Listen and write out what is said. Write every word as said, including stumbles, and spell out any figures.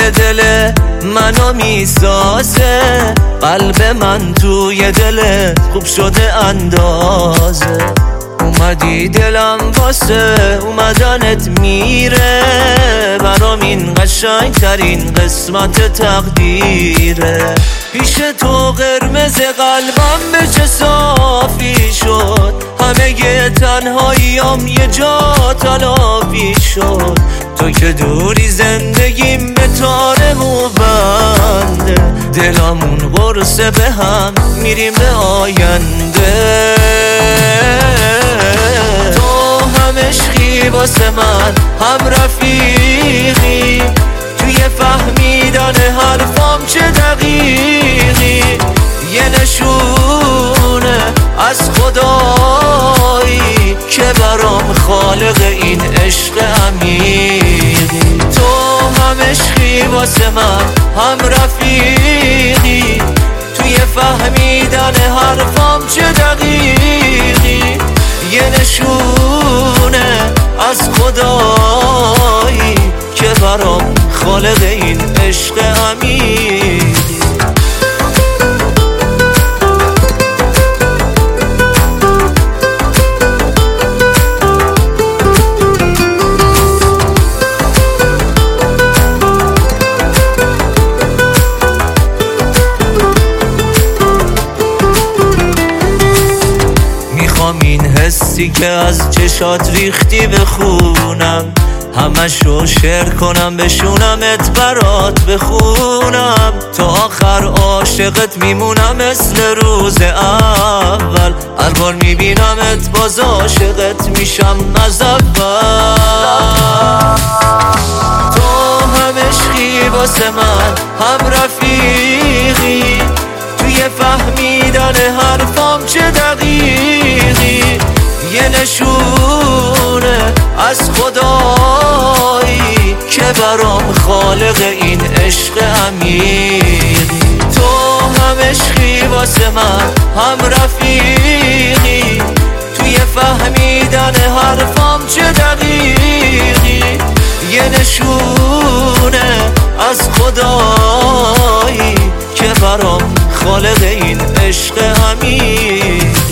که دل منو میسازه، قلب من توی دل خوب شده اندازه. اومدی دلم واسه اومدنت میره، برام این قشنگ ترین قسمت تقدیره. پیش تو قرمز قلبم به چه صافی شد، همه تنهاییام یه جا تلافی شد. تو که دوری زندگیم به تار مو بنده، دلامون قرصه به هم میریم به آینده. تو هم عشقی واسه من هم رفیقی، توی فهمیدن حرفام چه دقیقی. یه نشونه از خدایی که برام خالق این عشق عمیقی. تو هم عشقی واسه من هم رفیقی، توی فهمیدن حرفام چه دقیقی. یه نشونه از خدایی که برام خالق این عشق عمیقی. میخوام این حسی که از چشات ریختی بخونم، همشو شعر کنم بشونمت برات بخونم. تا آخر عاشقت میمونم مثل روز اول، هر بار میبینمت باز عاشقت میشم از اول. تو هم عشقی واسه من هم رفیقی، توی فهمیدن حرفام چه دقیقی. یه نشونه از خدایی که برام خالق این عشق عمیقی. تو هم عشقی واسه من هم رفیقی، توی فهمیدن حرفام چه دقیقی. یه نشونه از خدایی که برام خالق این عشق عمیقی.